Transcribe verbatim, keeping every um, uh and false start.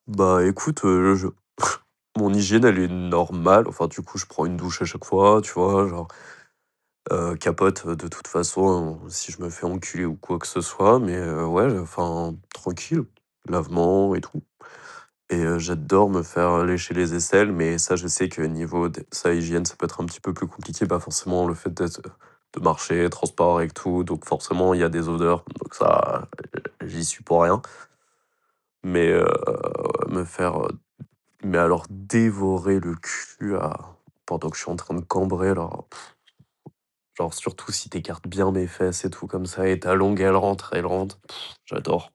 Bah, écoute, heu, je mon hygiène, elle est normale. Enfin, du coup, je prends une douche à chaque fois, tu vois? Genre, heu, capote, heu, de toute façon, heu, si je me fais enculer ou quoi que ce soit, mais heu, ouais, enfin, tranquille, lavement et tout et heu, j'adore me faire lécher les aisselles, mais ça, je sais que niveau de sa hygiène, ça peut être un petit peu plus compliqué. Bah, forcément, le fait d'être de marcher, transport et tout, donc forcément, il y a des odeurs, donc ça, heu, j'y suis pour rien. Mais heu, me faire, heu, mais alors dévorer le cul à pendant que je suis en train de cambrer là, genre surtout si tu écartes bien mes fesses et tout comme ça et ta langue elle rentre, elle rentre, j'adore.